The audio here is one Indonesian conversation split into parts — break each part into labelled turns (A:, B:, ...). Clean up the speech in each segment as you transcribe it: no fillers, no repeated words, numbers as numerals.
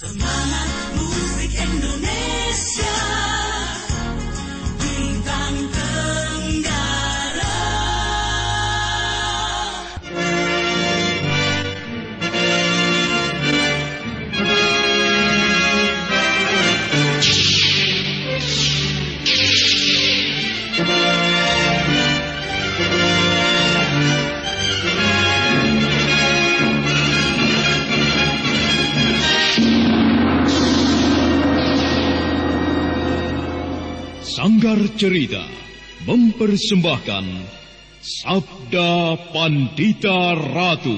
A: Semangat musik Indonesia, bintang Tenggara.
B: Sanggar Cerita mempersembahkan Sabda Pandita Ratu.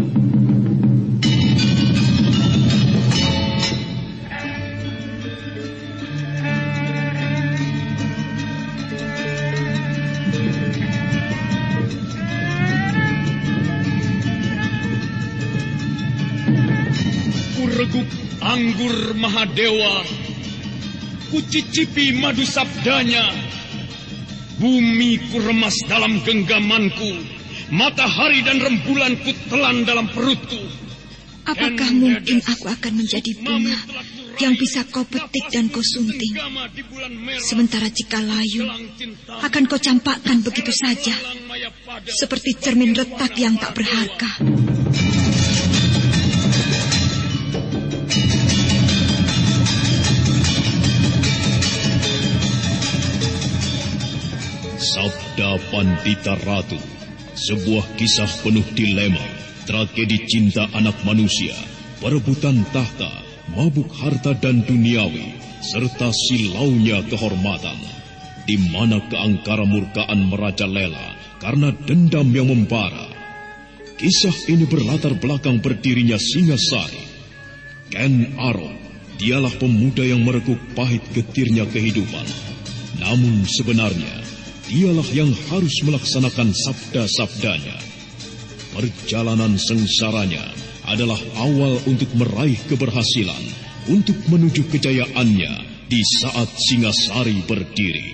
B: Kureguk anggur Mahadewa, kucicipi madu sabdanya, bumi ku remas dalam genggamanku, matahari dan rembulan ku telan dalam perutku.
C: Apakah mungkin aku akan menjadi bunga yang bisa kau petik dan kau sunting, sementara jika layu akan kau campakkan begitu saja, seperti cermin retak yang tak berharga.
B: Sabda Pandita Ratu, sebuah kisah penuh dilema, tragedi cinta anak manusia, perebutan tahta, mabuk harta dan duniawi, serta silaunya kehormatan, di mana keangkara murkaan merajalela karena dendam yang membara. Kisah ini berlatar belakang berdirinya Singasari. Ken Arok, dialah pemuda yang merekuk pahit getirnya kehidupan. Namun sebenarnya, dialah yang harus melaksanakan sabda-sabdanya. Perjalanan sengsaranya adalah awal untuk meraih keberhasilan, untuk menuju kejayaannya di saat Singasari berdiri.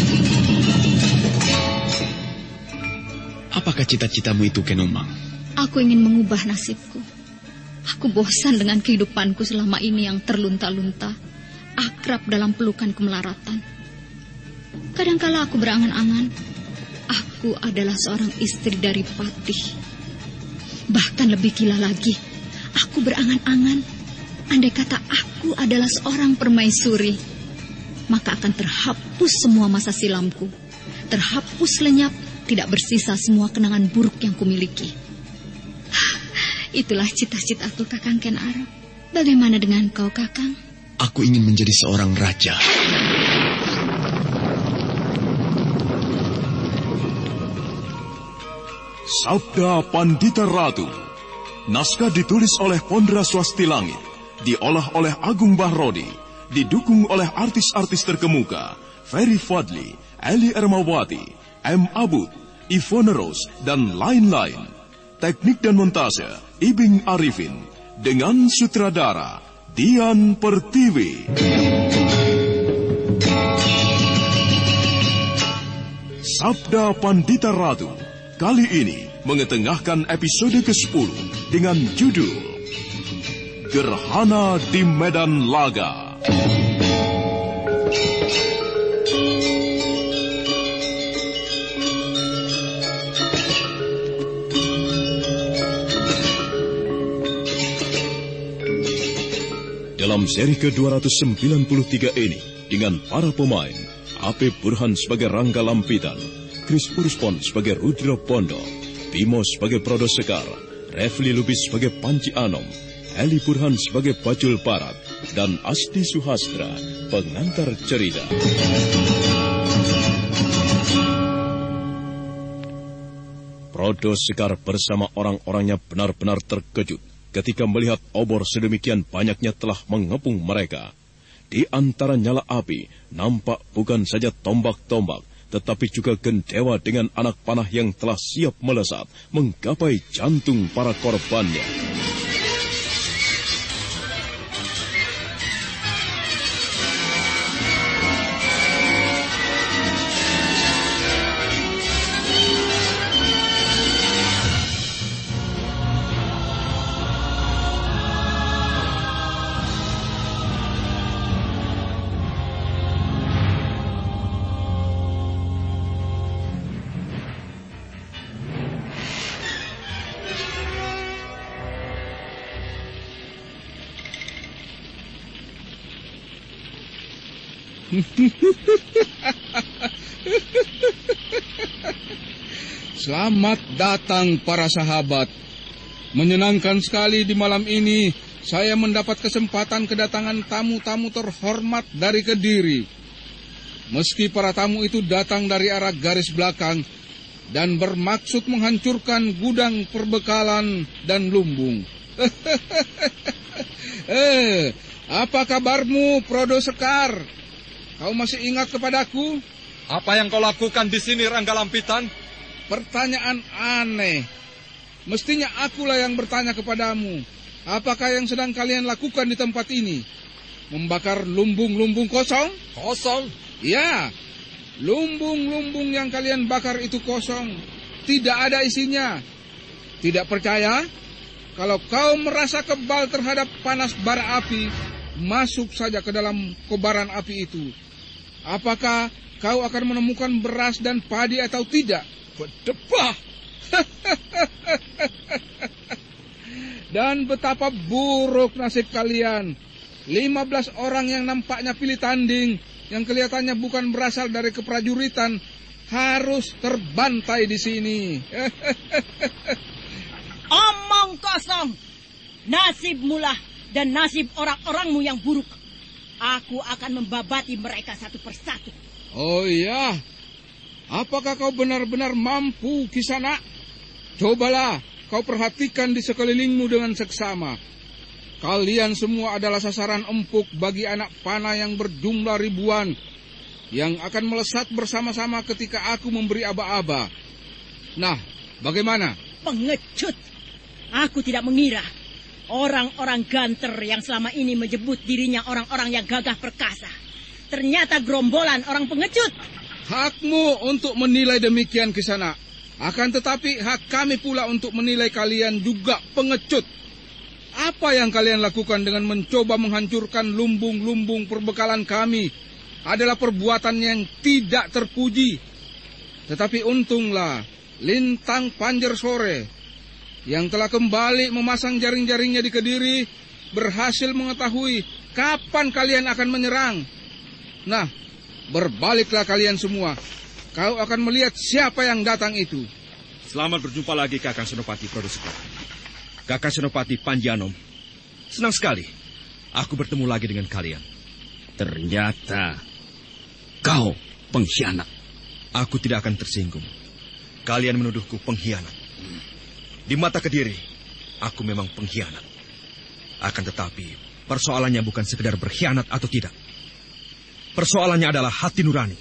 D: Apakah cita-citamu itu, Kenomang?
E: Aku ingin mengubah nasibku. Aku bosan dengan kehidupanku selama ini yang terlunta-lunta, akrab dalam pelukan kemelaratan. Kadangkala aku berangan-angan, aku adalah seorang istri dari Patih. Bahkan lebih gila lagi, aku berangan-angan, andai kata aku adalah seorang permaisuri, maka akan terhapus semua masa silamku, terhapus lenyap, tidak bersisa semua kenangan buruk yang kumiliki. Itulah cita-citaku, Kakang Ken Arok. Bagaimana dengan kau, Kakang?
D: Aku ingin menjadi seorang raja.
F: Sabda Pandita Ratu. Naskah ditulis oleh Pondra Swasti Langit, diolah oleh Agung Bahrodi, didukung oleh artis-artis terkemuka Ferry Fadli, Eli Ermawati, M. Abud, Ivone Rose, dan lain-lain. Teknik dan montase Ibing Arifin, dengan sutradara Dian Pertiwi. Sabda Pandita Ratu kali ini mengetengahkan episode ke-10 dengan judul Gerhana di Medan Laga.
B: Dalam seri ke-293 ini, dengan para pemain, AP Burhan sebagai Rangga Lampitan, Chris Puruspon sebagai Rudra Pondo, Bimo sebagai Prodo Sekar, Refli Lubis sebagai Panci Anom, Eli Burhan sebagai Bajul Barat, dan Asti Suhastra, pengantar cerita. Prodo Sekar bersama orang-orangnya benar-benar terkejut ketika melihat obor sedemikian banyaknya telah mengepung mereka. Di antara nyala api, nampak bukan saja tombak-tombak, tetapi juga gendewa dengan anak panah yang telah siap melesat, menggapai jantung para korbannya.
G: Selamat datang para sahabat. Menyenangkan sekali di malam ini saya mendapat kesempatan kedatangan tamu-tamu terhormat dari Kediri. Meski para tamu itu datang dari arah garis belakang dan bermaksud menghancurkan gudang perbekalan dan lumbung. Apa kabarmu, Prodo Sekar? Kau masih ingat kepadaku?
H: Apa yang kau lakukan di sini, Rangga Lampitan?
G: Pertanyaan aneh. Mestinya akulah yang bertanya kepadamu. Apakah yang sedang kalian lakukan di tempat ini? Membakar lumbung-lumbung kosong?
H: Kosong?
G: Ya, lumbung-lumbung yang kalian bakar itu kosong. Tidak ada isinya. Tidak percaya? Kalau kau merasa kebal terhadap panas bara api, masuk saja ke dalam kobaran api itu. Apakah kau akan menemukan beras dan padi atau tidak?
H: Berdebah!
G: Dan betapa buruk nasib kalian. 15 orang yang nampaknya pilih tanding, yang kelihatannya bukan berasal dari keprajuritan, harus terbantai di sini.
I: Omong kosong. Nasibmu lah dan nasib orang-orangmu yang buruk. Aku akan membabati mereka satu persatu.
G: Oh iya, apakah kau benar-benar mampu, Kisana? Cobalah kau perhatikan di sekelilingmu dengan seksama. Kalian semua adalah sasaran empuk bagi anak panah yang berjumlah ribuan, yang akan melesat bersama-sama ketika aku memberi aba-aba. Nah, bagaimana?
I: Pengecut. Aku tidak mengira orang-orang ganter yang selama ini menyebut dirinya orang-orang yang gagah perkasa ternyata gerombolan orang pengecut.
G: Hakmu untuk menilai demikian, Kisana. Akan tetapi hak kami pula untuk menilai kalian juga pengecut. Apa yang kalian lakukan dengan mencoba menghancurkan lumbung-lumbung perbekalan kami adalah perbuatan yang tidak terpuji. Tetapi untunglah Lintang Panjer Sore yang telah kembali memasang jaring-jaringnya di Kediri berhasil mengetahui kapan kalian akan menyerang. Nah, berbaliklah kalian semua. Kau akan melihat siapa yang datang itu.
B: Selamat berjumpa lagi, Kakang Senopati Prodo Sekar. Kakang Senopati Panjanom. Senang sekali aku bertemu lagi dengan kalian.
J: Ternyata kau pengkhianat.
B: Aku tidak akan tersinggung. Kalian menuduhku pengkhianat. Di mata Kediri, aku memang pengkhianat. Akan tetapi, persoalannya bukan sekedar berkhianat atau tidak. Persoalannya adalah hati nurani.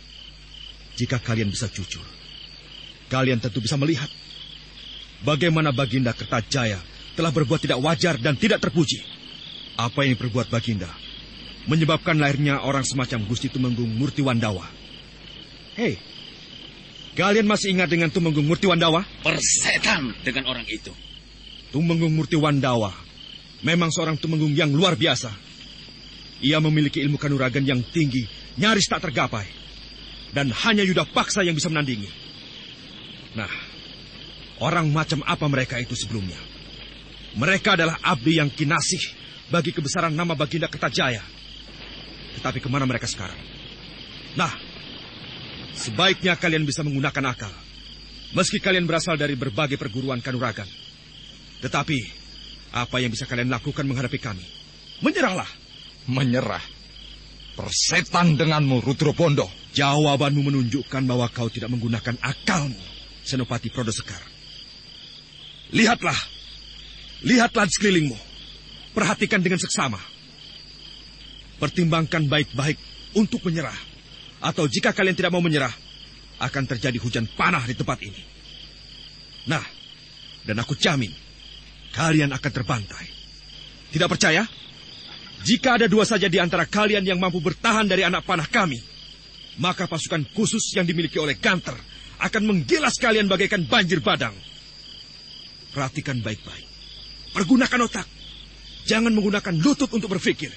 B: Jika kalian bisa jujur, kalian tentu bisa melihat bagaimana Baginda Kertajaya telah berbuat tidak wajar dan tidak terpuji. Apa yang diperbuat Baginda menyebabkan lahirnya orang semacam Gusti Tumenggung Murtiwandawa. Hei, kalian masih ingat dengan Tumenggung Murtiwandawa?
J: Persetan dengan orang itu.
B: Tumenggung Murtiwandawa memang seorang tumenggung yang luar biasa. Ia memiliki ilmu kanuragan yang tinggi, nyaris tak tergapai. Dan hanya Yuda Paksa yang bisa menandingi. Nah, orang macam apa mereka itu sebelumnya? Mereka adalah abdi yang kinasih bagi kebesaran nama Baginda Kertajaya. Tetapi kemana mereka sekarang? Nah, sebaiknya kalian bisa menggunakan akal. Meski kalian berasal dari berbagai perguruan kanuragan. Tetapi, apa yang bisa kalian lakukan menghadapi kami? Menyerahlah.
H: Menyerah? Persetan denganmu, Rudrobondo.
B: Jawabanmu menunjukkan bahwa kau tidak menggunakan akalmu, Senopati Prodo Sekar. Lihatlah. Lihatlah di sekelilingmu. Perhatikan dengan seksama. Pertimbangkan baik-baik untuk menyerah. Atau jika kalian tidak mau menyerah, akan terjadi hujan panah di tempat ini. Nah, dan aku jamin, kalian akan terbantai. Tidak percaya? Jika ada dua saja di antara kalian yang mampu bertahan dari anak panah kami, maka pasukan khusus yang dimiliki oleh Ganter akan menggilas kalian bagaikan banjir badang. Perhatikan baik-baik. Pergunakan otak. Jangan menggunakan lutut untuk berpikir.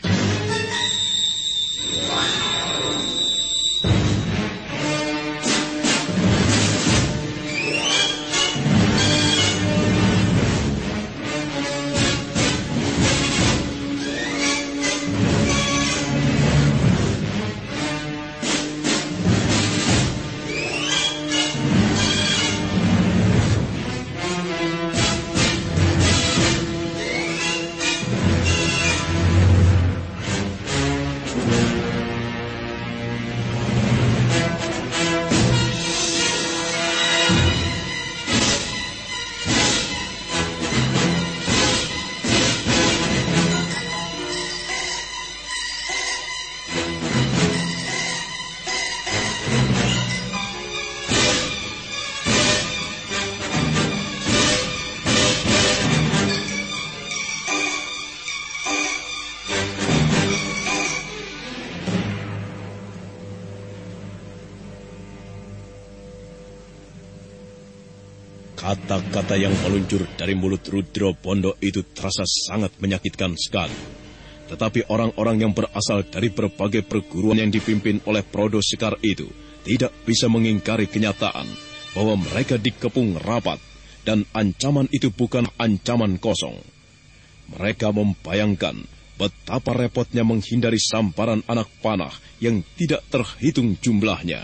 B: Kata-kata yang meluncur dari mulut Rudro Bondo itu terasa sangat menyakitkan sekali. Tetapi orang-orang yang berasal dari berbagai perguruan yang dipimpin oleh Prodo Sekar itu tidak bisa mengingkari kenyataan bahwa mereka dikepung rapat dan ancaman itu bukan ancaman kosong. Mereka membayangkan betapa repotnya menghindari sambaran anak panah yang tidak terhitung jumlahnya.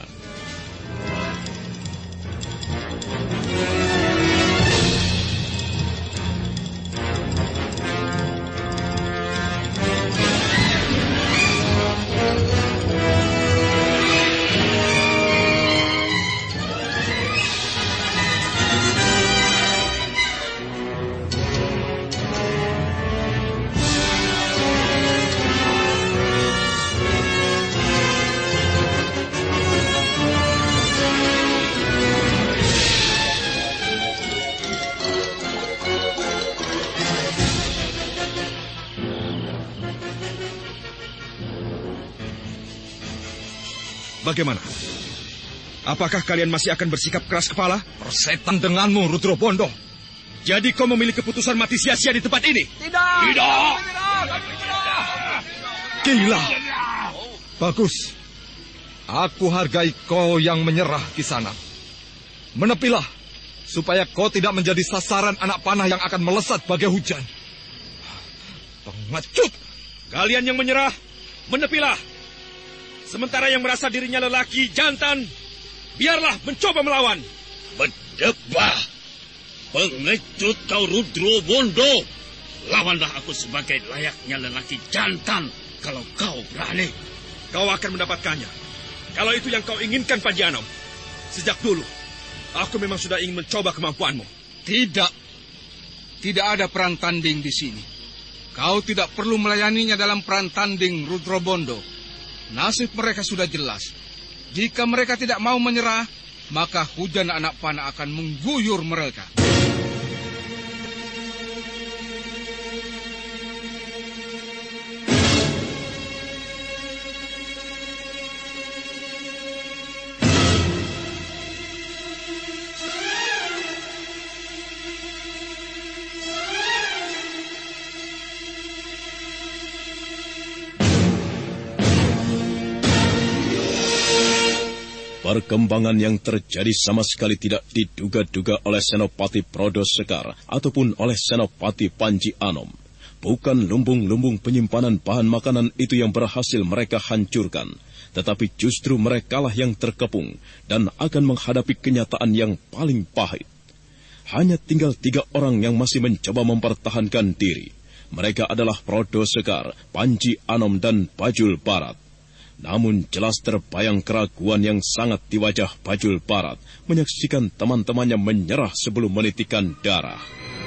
K: Bagaimana? Apakah kalian masih akan bersikap keras kepala?
H: Persetan denganmu, Rudro Bondo.
K: Jadi kau memilih keputusan mati sia-sia di tempat ini?
H: Tidak!
K: Gila!
H: Bagus. Aku hargai kau yang menyerah, Kisana. Menepilah, supaya kau tidak menjadi sasaran anak panah yang akan melesat bagai hujan.
K: Pengecut! Kalian yang menyerah, menepilah. Sementara yang merasa dirinya lelaki jantan, biarlah mencoba melawan.
J: Berdebah! Pengecut kau, Rudro Bondo. Lawanlah aku sebagai layaknya lelaki jantan kalau kau berani.
K: Kau akan mendapatkannya. Kalau itu yang kau inginkan, Panji Anom. Sejak dulu, aku memang sudah ingin mencoba kemampuanmu.
G: Tidak. Tidak ada perang tanding di sini. Kau tidak perlu melayaninya dalam perang tanding, Rudro Bondo. Nasib mereka sudah jelas. Jika mereka tidak mau menyerah, maka hujan anak panah akan mengguyur mereka.
B: Perkembangan yang terjadi sama sekali tidak diduga-duga oleh Senopati Prodo Sekar ataupun oleh Senopati Panji Anom. Bukan lumbung-lumbung penyimpanan bahan makanan itu yang berhasil mereka hancurkan, tetapi justru merekalah yang terkepung dan akan menghadapi kenyataan yang paling pahit. Hanya tinggal 3 orang yang masih mencoba mempertahankan diri. Mereka adalah Prodo Sekar, Panji Anom, dan Bajul Barat. Namun jelas terbayang keraguan yang sangat di wajah Bajul Barat menyaksikan teman-temannya menyerah sebelum menitikan darah.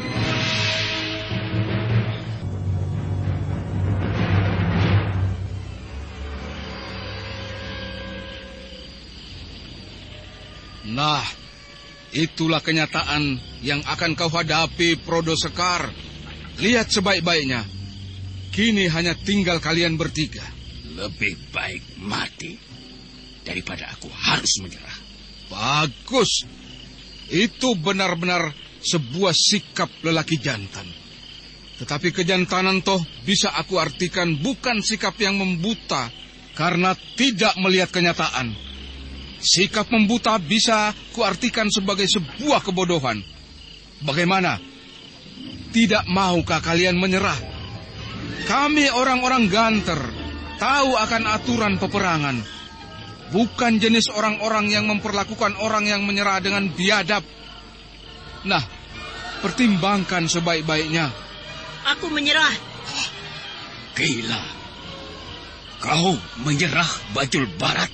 G: Nah, itulah kenyataan yang akan kau hadapi, Prodo Sekar. Lihat sebaik-baiknya. Kini hanya tinggal kalian bertiga.
J: Lebih baik mati daripada aku harus menyerah.
G: Bagus. Itu benar-benar sebuah sikap lelaki jantan. Tetapi kejantanan toh bisa aku artikan bukan sikap yang membuta karena tidak melihat kenyataan. Sikap membuta bisa kuartikan sebagai sebuah kebodohan. Bagaimana? Tidak maukah kalian menyerah? Kami orang-orang ganter tahu akan aturan peperangan. Bukan jenis orang-orang yang memperlakukan orang yang menyerah dengan biadab. Nah, pertimbangkan sebaik-baiknya.
I: Aku menyerah.
J: Gila. Kau menyerah, Bajul Barat?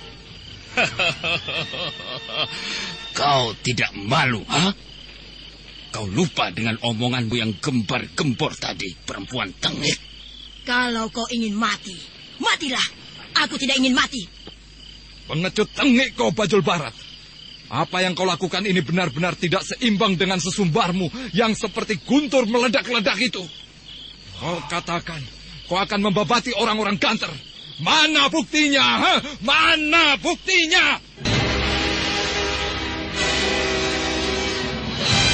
J: Kau tidak malu, ha? Kau lupa dengan omonganmu yang gembar-gembor tadi, perempuan tengik.
I: Kalau kau ingin mati, matilah. Aku tidak ingin mati.
H: Pengecut tengik kau, Bajul Barat. Apa yang kau lakukan ini benar-benar tidak seimbang dengan sesumbarmu yang seperti guntur meledak-ledak itu. Kau katakan, kau akan membabati orang-orang ganter. Mana buktinya? Ha? Mana buktinya?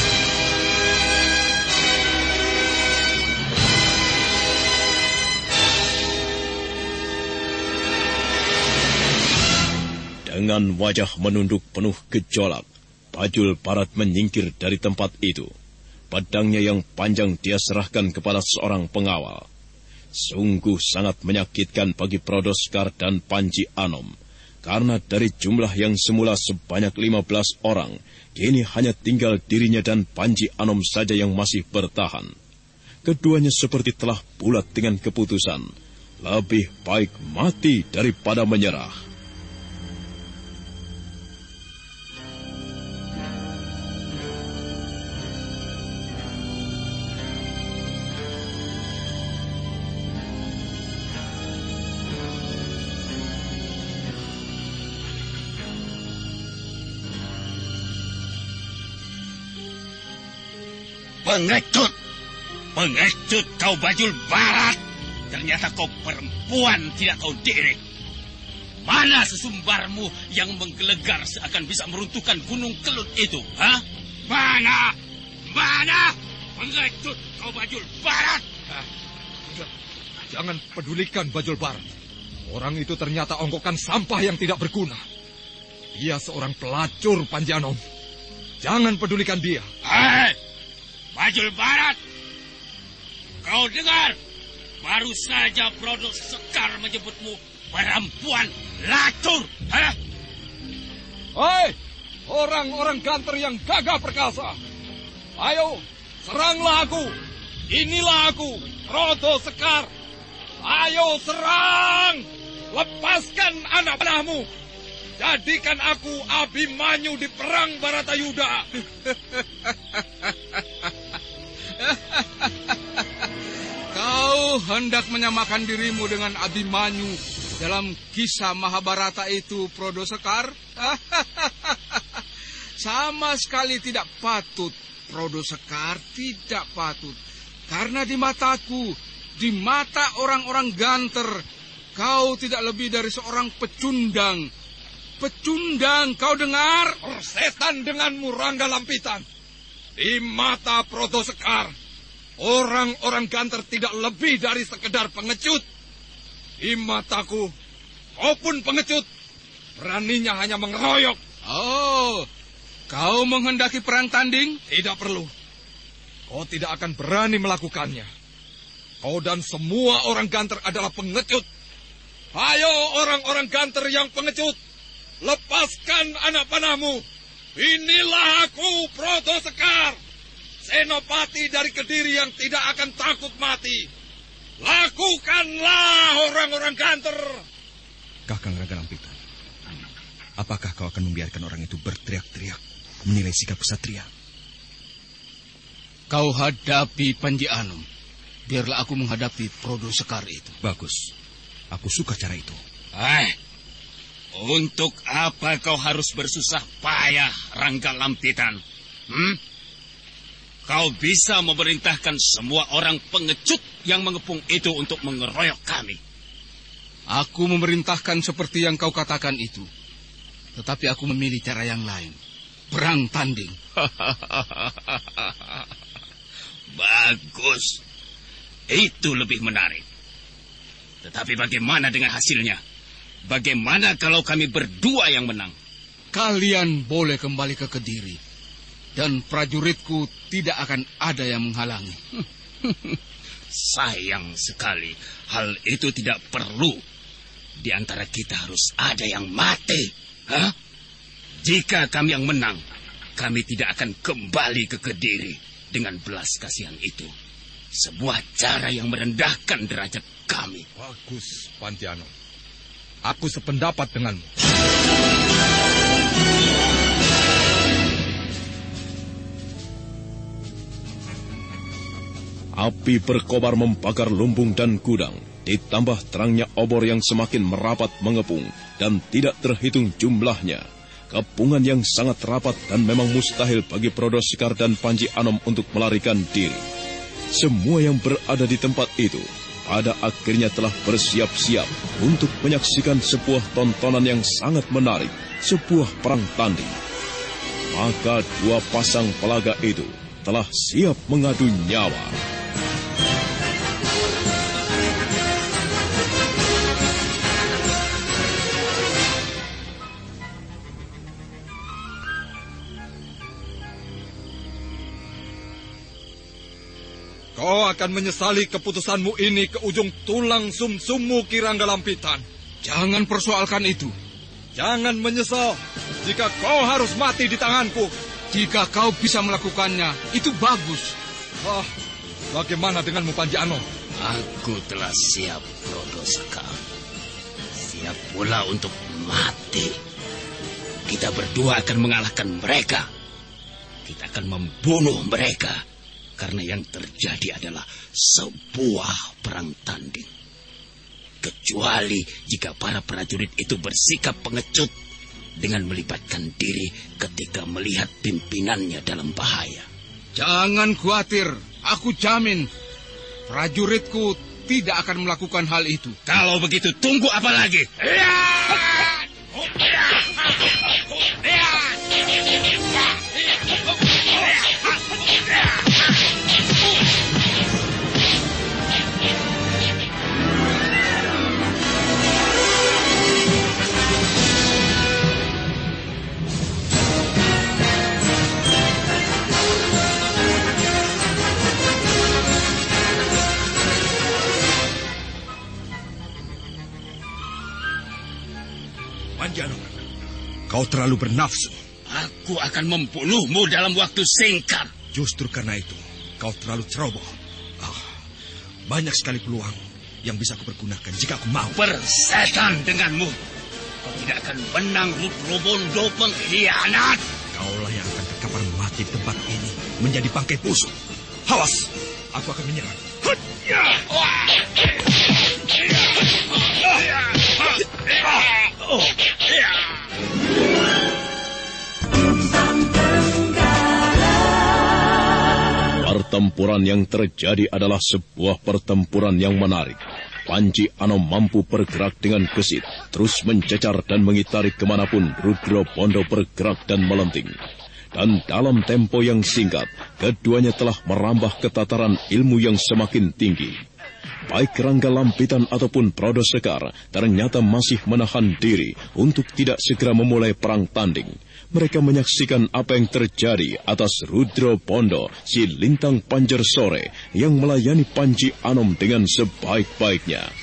B: Dengan wajah menunduk penuh gejolak, Bajul Barat menyingkir dari tempat itu. Pedangnya yang panjang dia serahkan kepada seorang pengawal. Sungguh sangat menyakitkan bagi Prodoskar dan Panji Anom, karena dari jumlah yang semula sebanyak 15 orang, kini hanya tinggal dirinya dan Panji Anom saja yang masih bertahan. Keduanya seperti telah bulat dengan keputusan, lebih baik mati daripada menyerah.
J: Pengecut! Pengecut kau Bajul Barat! Ternyata kau perempuan tidak tahu diri. Mana sesumbarmu yang menggelegar seakan bisa meruntuhkan gunung Kelut itu? Ha? Mana? Mana? Pengecut kau Bajul Barat!
H: Jangan pedulikan Bajul Barat. Orang itu ternyata ongkokan sampah yang tidak berguna. Dia seorang pelacur, Panji Anom. Jangan pedulikan dia.
J: Hei! Bajul Barat! Kau dengar? Baru saja Prodoskar menyebutmu perempuan lacur. Hah?
H: Hei! Orang-orang ganter yang gagah perkasa. Ayo, seranglah aku. Inilah aku, Prodoskar. Ayo serang! Lepaskan anak panahmu. Jadikan aku Abimanyu di perang Baratayuda.
G: Kau hendak menyamakan dirimu dengan Abimanyu dalam kisah Mahabharata itu, Prodoskar? Sama sekali tidak patut, Prodoskar, tidak patut. Karena di mataku, di mata orang-orang ganter, kau tidak lebih dari seorang pecundang. Pecundang, kau dengar?
H: Persetan denganmu, Rangga Lampitan. Di mata Prodoskar, orang-orang ganter tidak lebih dari sekedar pengecut. Di mataku, kau pun pengecut. Beraninya hanya mengeroyok.
G: Oh, kau menghendaki perang tanding?
H: Tidak perlu. Kau tidak akan berani melakukannya. Kau dan semua orang ganter adalah pengecut. Ayo orang-orang ganter yang pengecut, lepaskan anak panahmu. Inilah aku, Prodoskar, senopati dari Kediri yang tidak akan takut mati. Lakukanlah orang-orang ganter.
L: Kakang Rangga Lampitan, apakah kau akan membiarkan orang itu berteriak-teriak menilai sikap kesatria?
G: Kau hadapi Panji Anom. Biarlah aku menghadapi Prodoskar itu.
L: Bagus. Aku suka cara itu.
J: Untuk apa kau harus bersusah payah, Rangga Lampitan? Kau bisa memerintahkan semua orang pengecut yang mengepung itu untuk mengeroyok kami.
G: Aku memerintahkan seperti yang kau katakan itu. Tetapi aku memilih cara yang lain. Perang tanding.
J: Bagus. Itu lebih menarik. Tetapi bagaimana dengan hasilnya? Bagaimana kalau kami berdua yang menang?
G: Kalian boleh kembali ke Kediri. Dan prajuritku tidak akan ada yang menghalangi.
J: Sayang sekali. Hal itu tidak perlu. Di antara kita harus ada yang mati. Hah? Jika kami yang menang, kami tidak akan kembali ke Kediri dengan belas kasihan itu. Sebuah cara yang merendahkan derajat kami.
H: Bagus, Panji Anom. Aku sependapat denganmu.
B: Api berkobar membakar lumbung dan gudang, ditambah terangnya obor yang semakin merapat mengepung dan tidak terhitung jumlahnya. Kepungan yang sangat rapat dan memang mustahil bagi Prodoskar dan Panji Anom untuk melarikan diri. Semua yang berada di tempat itu pada akhirnya telah bersiap-siap untuk menyaksikan sebuah tontonan yang sangat menarik, sebuah perang tanding. Maka dua pasang pelaga itu telah siap mengadu nyawa.
H: akan menyesali keputusanmu ini ke ujung tulang sumsummu, Ki Ranggalampitan.
G: Jangan persoalkan itu.
H: Jangan menyesal jika kau harus mati di tanganku.
G: Jika kau bisa melakukannya, itu bagus.
H: Bagaimana denganmu, Panji Anom?
J: Aku telah siap, Prodoseka. Siap pula untuk mati. Kita berdua akan mengalahkan mereka. Kita akan membunuh mereka. Karena yang terjadi adalah sebuah perang tanding. Kecuali jika para prajurit itu bersikap pengecut dengan melibatkan diri ketika melihat pimpinannya dalam bahaya.
G: Jangan khawatir, aku jamin prajuritku tidak akan melakukan hal itu.
J: Kalau begitu, tunggu apa lagi?
L: Panji Anom, kau terlalu bernafsu.
J: Aku akan membunuhmu dalam waktu singkat.
L: Justru karena itu, kau terlalu ceroboh. Banyak sekali peluang yang bisa kupergunakan jika aku mau.
J: Persetan denganmu. Kau tidak akan menang, Rudro Bondo pengkhianat.
L: Kaulah yang akan terkapar mati di tempat ini, menjadi bangkai busuk. Awas, aku akan menyerang.
B: Pertempuran yang terjadi adalah sebuah pertempuran yang menarik. Panji Anom mampu bergerak dengan gesit, terus mencecar dan mengitari kemanapun Rudro Bondo bergerak dan melenting. Dan dalam tempo yang singkat, keduanya telah merambah ke tataran ilmu yang semakin tinggi. Baik Ranggalampitan ataupun Prodosekar ternyata masih menahan diri untuk tidak segera memulai perang tanding. Mereka menyaksikan apa yang terjadi atas Rudro Bondo, si Lintang Panjer Sore, yang melayani Panji Anom dengan sebaik-baiknya.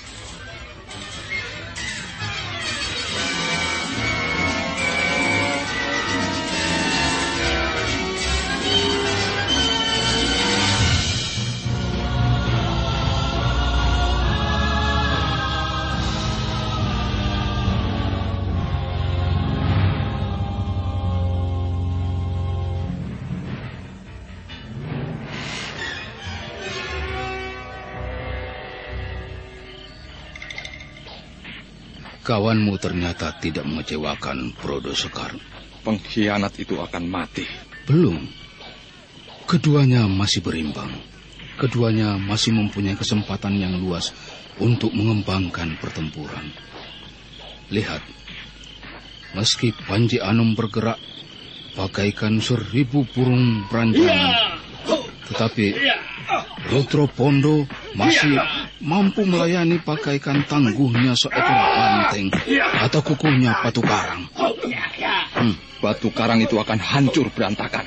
G: Kawanmu ternyata tidak mengecewakan, Prodosekar.
H: Pengkhianat itu akan mati.
G: Belum. Keduanya masih berimbang. Keduanya masih mempunyai kesempatan yang luas untuk mengembangkan pertempuran. Lihat, meski Panji Anom bergerak bagaikan 1000 burung beranjang, tetapi Rudro Bondo masih mampu melayani bagaikan tangguhnya seekor banteng atau kukuhnya batu karang.
H: Batu karang itu akan hancur berantakan.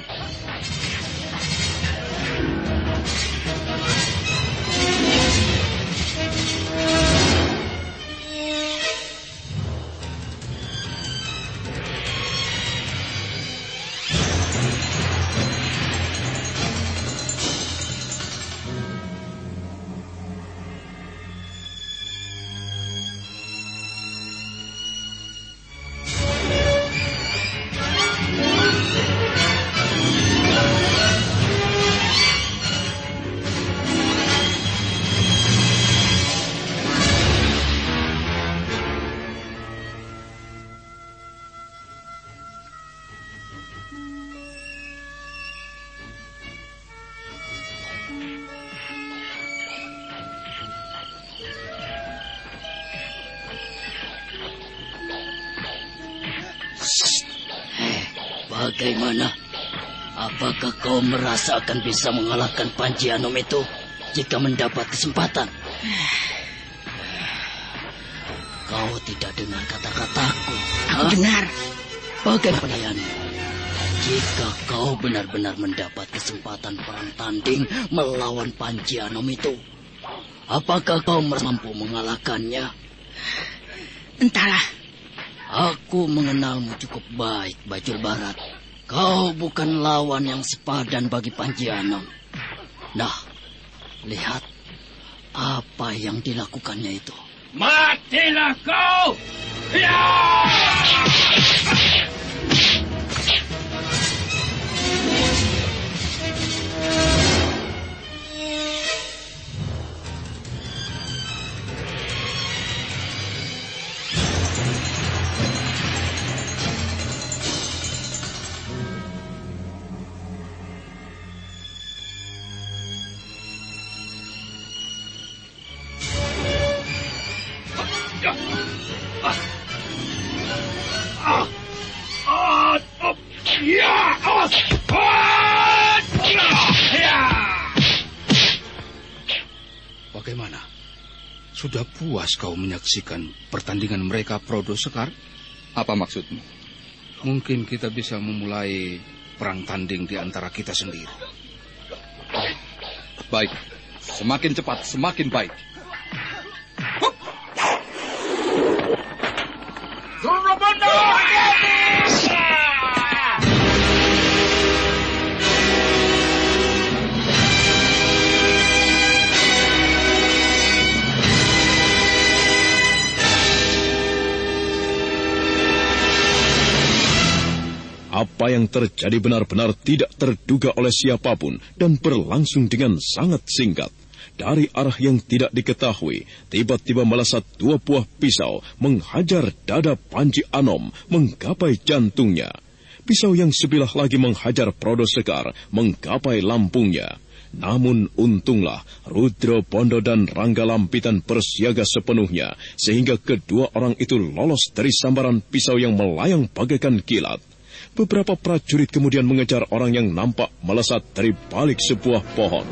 J: Bagaimana? Apakah kau merasa akan bisa mengalahkan Panji Anom itu jika mendapat kesempatan? Kau tidak dengar kata-kataku.
I: Aku dengar.
J: Bagaimana, Yani?
M: Jika kau benar-benar mendapat kesempatan perang tanding melawan Panji Anom itu, apakah kau mampu mengalahkannya?
I: Entahlah.
M: Aku mengenalmu cukup baik, Bajul Barat. Kau bukan lawan yang sepadan bagi Panji Anom. Nah, lihat apa yang dilakukannya itu.
J: Matilah kau! Ya!
G: Bagaimana? Sudah puas kau menyaksikan pertandingan mereka, Prodo Sekar?
L: Apa maksudmu?
G: Mungkin kita bisa memulai perang tanding di antara kita sendiri.
L: Baik, semakin cepat, semakin baik.
B: Apa yang terjadi benar-benar tidak terduga oleh siapapun dan berlangsung dengan sangat singkat. Dari arah yang tidak diketahui, tiba-tiba melesat 2 buah pisau menghajar dada Panji Anom menggapai jantungnya. Pisau yang sebilah lagi menghajar Prodo Sekar menggapai lambungnya. Namun untunglah Rudra Bondo dan Rangga Lampitan bersiaga sepenuhnya sehingga kedua orang itu lolos dari sambaran pisau yang melayang bagaikan kilat. Beberapa prajurit kemudian mengejar orang yang nampak melesat dari balik sebuah pohon.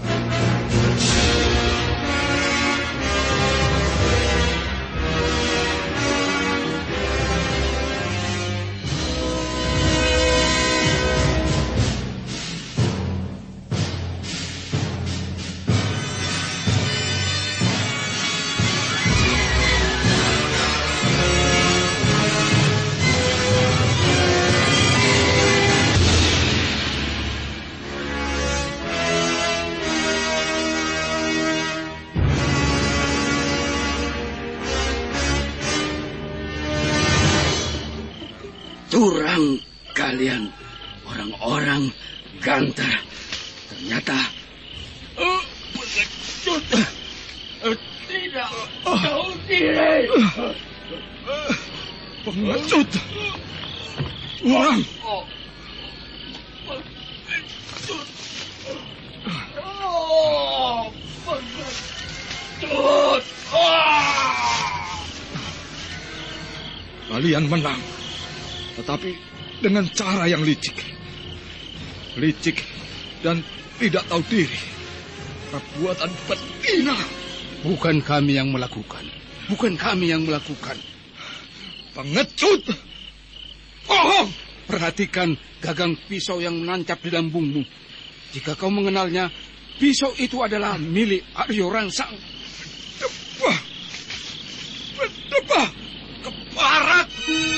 M: Curang kalian, orang-orang Ganter. Ternyata pengecut. Tidak tahu diri.
H: Pengecut. Orang.
M: Pengecut.
H: Kalian menang. Tetapi dengan cara yang licik. Licik dan tidak tahu diri. Perbuatan betina.
G: Bukan kami yang melakukan. Bukan kami yang melakukan.
H: Pengecut. Bohong.
G: Perhatikan gagang pisau yang menancap di lambungmu. Jika kau mengenalnya, pisau itu adalah milik Aryo Rangsang.
H: Debah. Debah. Keparat.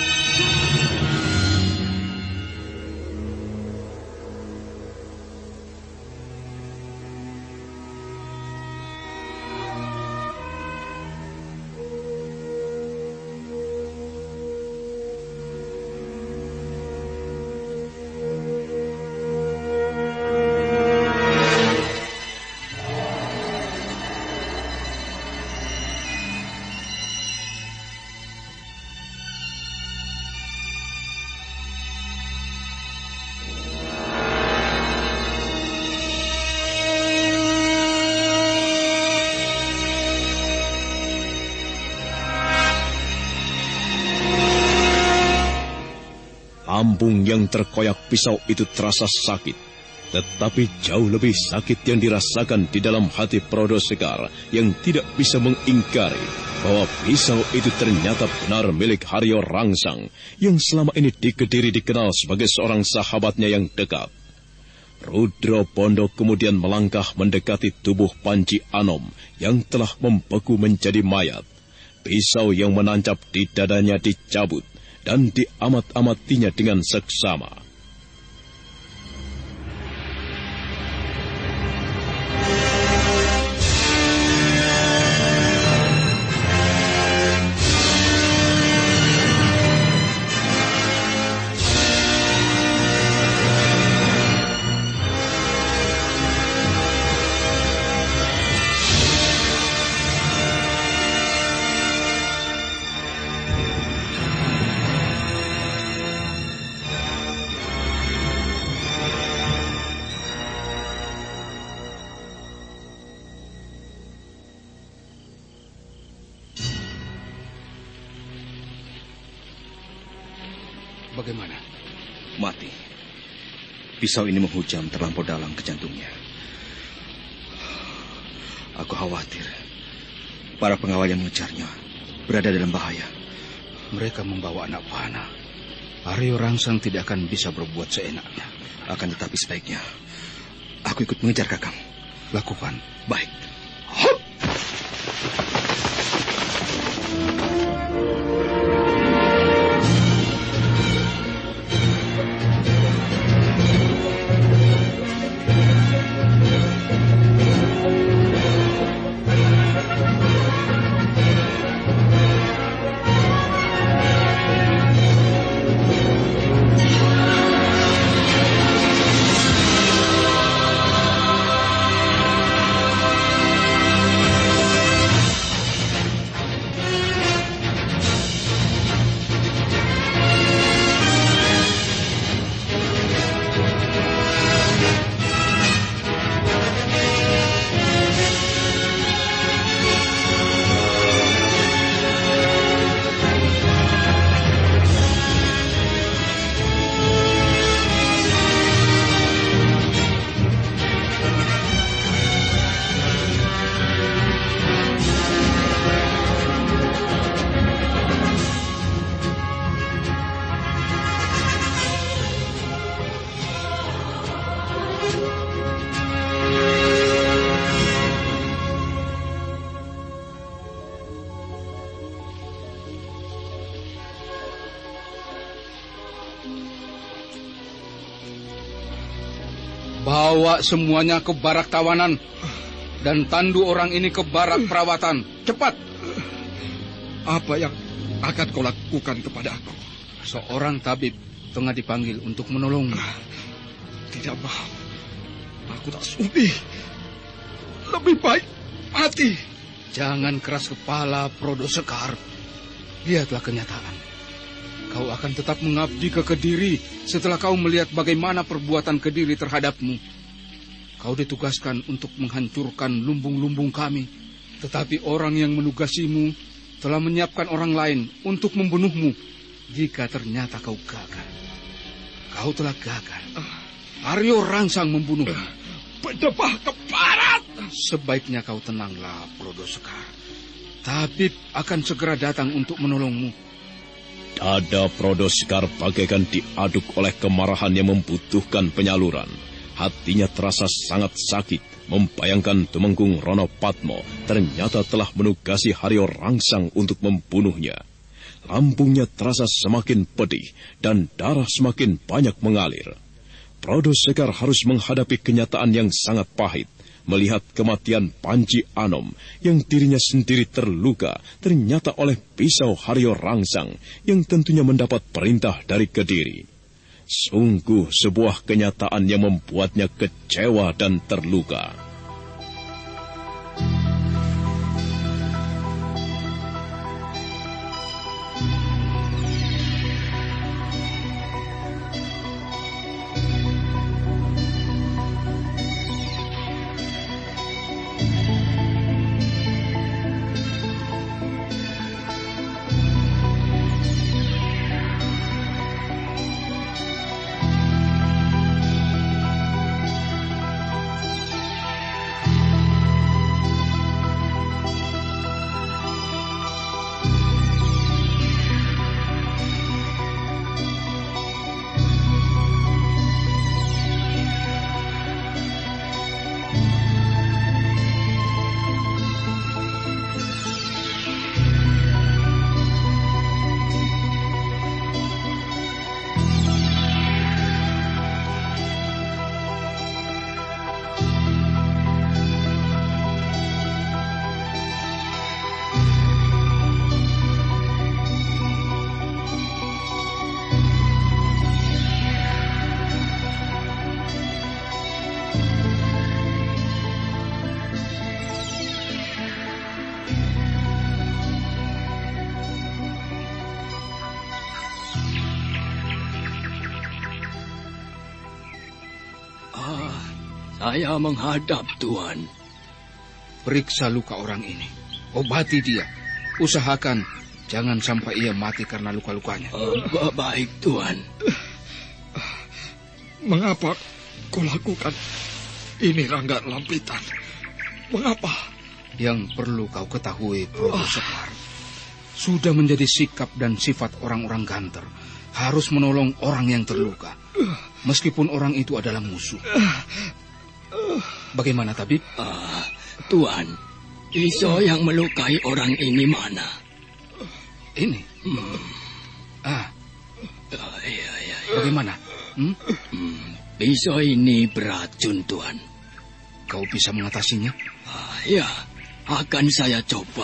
B: Lambung yang terkoyak pisau itu terasa sakit. Tetapi jauh lebih sakit yang dirasakan di dalam hati Prodo Sekar yang tidak bisa mengingkari bahwa pisau itu ternyata benar milik Haryo Rangsang yang selama ini di Kediri dikenal sebagai seorang sahabatnya yang dekat. Rudro Bondo kemudian melangkah mendekati tubuh Panji Anom yang telah membeku menjadi mayat. Pisau yang menancap di dadanya dicabut dan diamat-amatinya dengan seksama.
L: Bagaimana?
N: Mati. Pisau ini menghujam terlampau dalam ke jantungnya. Aku khawatir para pengawal yang mengejarnya berada dalam bahaya.
L: Mereka membawa anak panah. Haryo Rangsang tidak akan bisa berbuat seenaknya.
N: Akan tetapi sebaiknya aku ikut mengejar Kakang.
L: Lakukan.
N: Baik.
G: Bawa semuanya ke barak tawanan dan tandu orang ini ke barak perawatan. Cepat.
L: Apa yang akan kau lakukan kepada aku?
G: Seorang tabib tengah dipanggil untuk menolongmu.
L: Tidak mau. Aku tak sudi. Lebih baik mati.
G: Jangan keras kepala, Prodo Sekar. Lihatlah kenyataan. Kau akan tetap mengabdi ke Kediri setelah kau melihat bagaimana perbuatan Kediri terhadapmu. Kau ditugaskan untuk menghancurkan lumbung-lumbung kami. Tetapi orang yang menugasimu telah menyiapkan orang lain untuk membunuhmu jika ternyata kau gagal. Kau telah gagal. Haryo Rangsang membunuhmu.
L: Berdebah ke barat.
G: Sebaiknya kau tenanglah, Prodo Sekar. Tabib akan segera datang untuk menolongmu.
B: Dada Prodo Sekar bagaikan diaduk oleh kemarahan yang membutuhkan penyaluran. Hatinya terasa sangat sakit, membayangkan Tumenggung Ronopatmo ternyata telah menugasi Haryo Rangsang untuk membunuhnya. Lambungnya terasa semakin pedih dan darah semakin banyak mengalir. Prodo Sekar harus menghadapi kenyataan yang sangat pahit, melihat kematian Panji Anom yang dirinya sendiri terluka ternyata oleh pisau Haryo Rangsang yang tentunya mendapat perintah dari Kediri. Sungguh sebuah kenyataan yang membuatnya kecewa dan terluka.
M: Saya menghadap, Tuan.
G: Periksa luka orang ini. Obati dia. Usahakan jangan sampai ia mati karena luka-lukanya.
M: Baik, Tuan.
H: Mengapa kau lakukan ini, Rangga Lampitan? Mengapa?
G: Yang perlu kau ketahui, Proto Sekar, sudah menjadi sikap dan sifat orang-orang Ganter harus menolong orang yang terluka, meskipun orang itu adalah musuh. Bagaimana, Tabib?
M: Tuan, pisau yang melukai orang ini mana?
G: Ini?
M: Iya.
G: Bagaimana?
M: Pisau ini beracun, Tuan.
G: Kau bisa mengatasinya?
M: Ya, akan saya coba.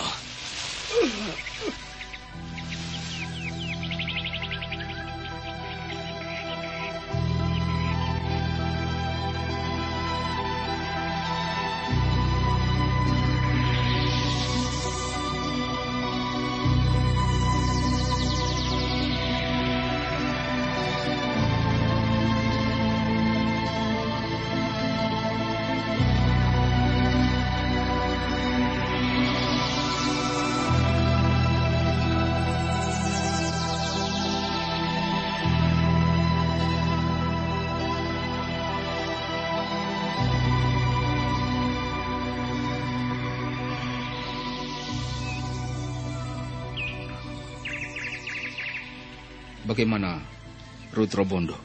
G: Bagaimana, Rudra Bondo?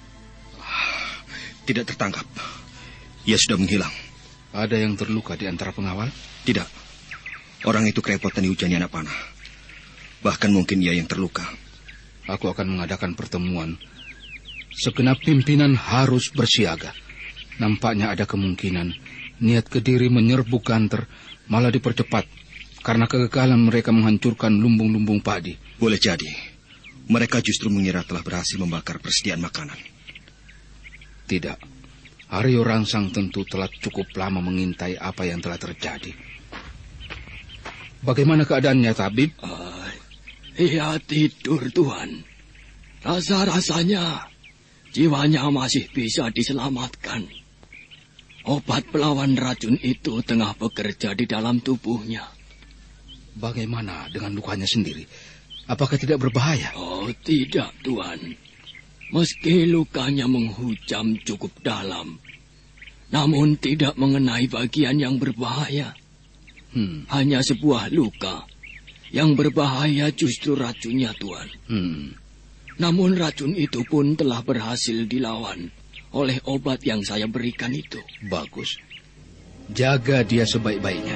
N: Tidak tertangkap. Ia sudah menghilang.
G: Ada yang terluka di antara pengawal?
N: Tidak. Orang itu kerepotan dihujani anak panah. Bahkan mungkin ia yang terluka.
G: Aku akan mengadakan pertemuan. Segenap pimpinan harus bersiaga. Nampaknya ada kemungkinan niat Kediri menyerbu Ganter malah dipercepat karena kegagalan mereka menghancurkan lumbung-lumbung padi.
N: Boleh jadi. Mereka justru mengira telah berhasil membakar persediaan makanan.
G: Tidak. Aryo Rangsang tentu telah cukup lama mengintai apa yang telah terjadi. Bagaimana keadaannya, Tabib?
M: Ia tidur, Tuan. Rasa-rasanya jiwanya masih bisa diselamatkan. Obat pelawan racun itu tengah bekerja di dalam tubuhnya.
G: Bagaimana dengan lukanya sendiri? Apakah tidak berbahaya?
M: Oh, tidak, Tuan. Meski lukanya menghujam cukup dalam, namun tidak mengenai bagian yang berbahaya. Hanya sebuah luka. Yang berbahaya justru racunnya, Tuan. Namun racun itu pun telah berhasil dilawan oleh obat yang saya berikan itu.
G: Bagus. Jaga dia sebaik-baiknya.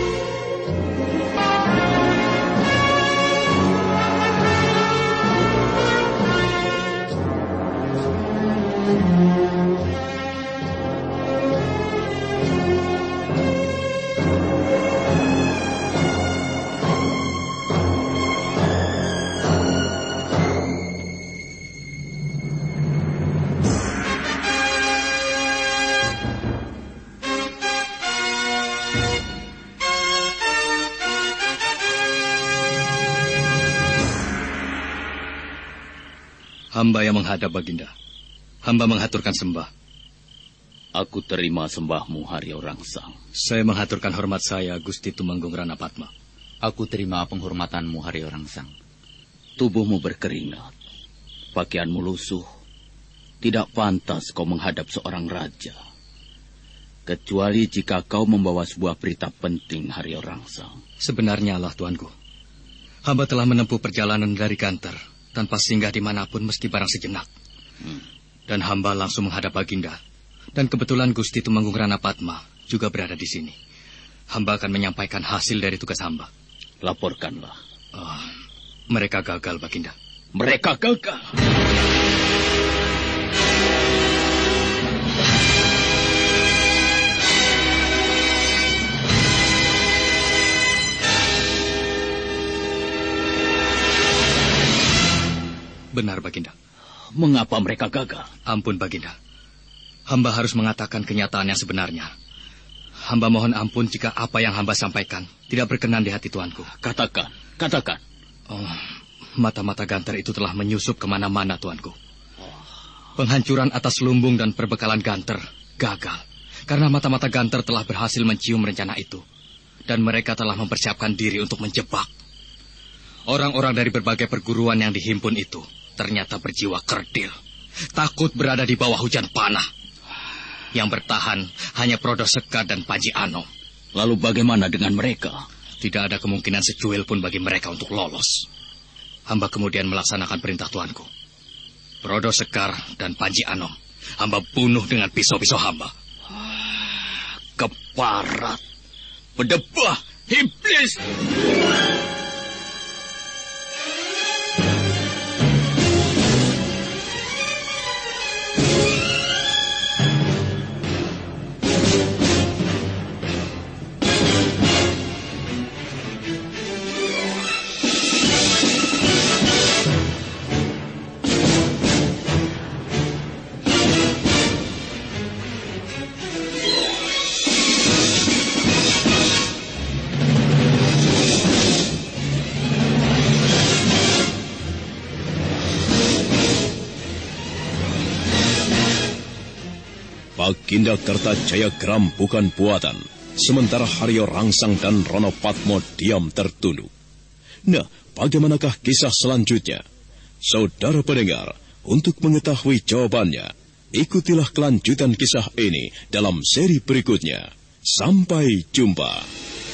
O: Hamba yang menghadap, Baginda. Hamba menghaturkan sembah.
P: Aku terima sembahmu, Haryo Rangsang.
O: Saya menghaturkan hormat saya, Gusti Tumenggung Ranapatma.
P: Aku terima penghormatanmu, Haryo Rangsang. Tubuhmu berkeringat, pakaianmu lusuh. Tidak pantas kau menghadap seorang raja. Kecuali jika kau membawa sebuah berita penting, Haryo Rangsang.
O: Sebenarnya lah, Tuanku. Hamba telah menempuh perjalanan dari Ganter tanpa singgah dimanapun meski barang sejenak. Dan hamba langsung menghadap Baginda. Dan kebetulan Gusti Tumenggung Ranapatma juga berada di sini. Hamba akan menyampaikan hasil dari tugas hamba.
P: Laporkanlah.
O: Mereka gagal, Baginda.
P: Mereka gagal?
O: Benar, Baginda.
P: Mengapa mereka gagal?
O: Ampun, Baginda. Hamba harus mengatakan kenyataan yang sebenarnya. Hamba mohon ampun jika apa yang hamba sampaikan tidak berkenan di hati Tuanku.
P: Katakan.
O: Mata-mata Ganter itu telah menyusup kemana-mana, Tuanku. Penghancuran atas lumbung dan perbekalan Ganter gagal. Karena mata-mata Ganter telah berhasil mencium rencana itu. Dan mereka telah mempersiapkan diri untuk menjebak. Orang-orang dari berbagai perguruan yang dihimpun itu ternyata berjiwa kerdil. Takut berada di bawah hujan panah. Yang bertahan hanya Prodo Sekar dan Panji Anom.
P: Lalu bagaimana dengan mereka?
O: Tidak ada kemungkinan secuil pun bagi mereka untuk lolos. Hamba kemudian melaksanakan perintah tuanku. Prodo Sekar dan Panji Anom hamba bunuh dengan pisau-pisau hamba.
P: Keparat, berdebah, iblis.
B: Baginda Kertajaya geram bukan buatan, sementara Haryo Rangsang dan Rono Patmo diam tertunduk. Nah, bagaimanakah kisah selanjutnya? Saudara pendengar, untuk mengetahui jawabannya, ikutilah kelanjutan kisah ini dalam seri berikutnya. Sampai jumpa.